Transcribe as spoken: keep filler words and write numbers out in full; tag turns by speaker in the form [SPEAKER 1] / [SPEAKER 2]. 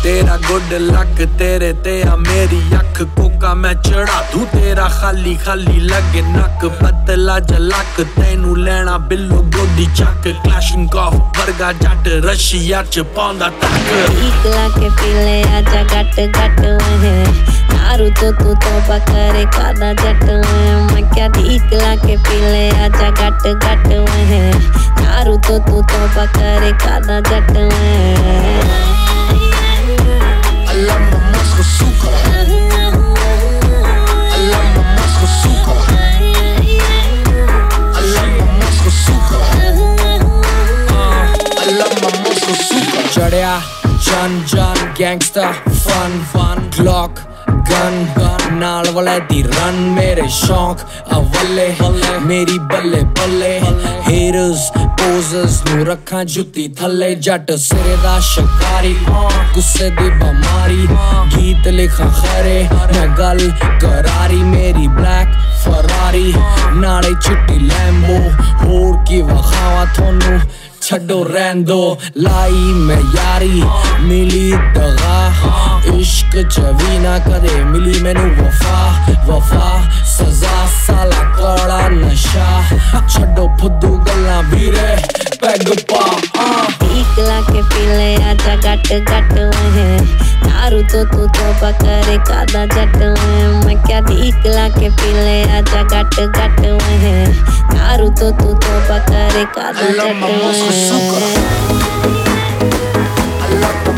[SPEAKER 1] तेरा good luck तेरे ते आ मेरी अख कोका मैं चढ़ा दूं तेरा खाली खाली लगे नक पतला जलक तेनू लेना बिल्लो गोदी चक क्लैशिंग ऑफ वर्गा जट रशिया च पांदा तक
[SPEAKER 2] ठीक लाके पीले आजा गट गट है नारू तो तू तो बकरे कादा जट है मैं क्या ठीक लाके पीले आजा गट गट है नारू तो तू तो बकरे कादा जट है
[SPEAKER 1] I love my muscle suka I love my muscle suka I love my muscle suka uh, I love my muscle suka चढ़या जन जन गैंगस्टर फन फन क्लॉक गन गन नाल वाले दी रन मेरे शौक अवले मेरी बल्ले बल्ले हेटर्स पोजर्स नू रखा जुत्ती थले जट सिरे दा शिकारी गुस्से दी बमारी गीत लिखा खरे मैं गल करारी मेरी ब्लैक फरारी नाले चिट्टी लैम्बो होर की वखावा थोनू छड्डो रहन दो लाई मैं यारी मिली दगा इश्क च भी ना कदे मिली मैनू वफा वफा सजा साला कौड़ा नशा छड्डो फुद्दू गल्लां वीरे पैग पा
[SPEAKER 2] ठीक लाके पीले आजा गट गट है नारू तो तू तो बकरे कादा जट है मैं क्या ठीक लाके पीले आजा गट गट है नारू तो तू तो बकरे कादा जट है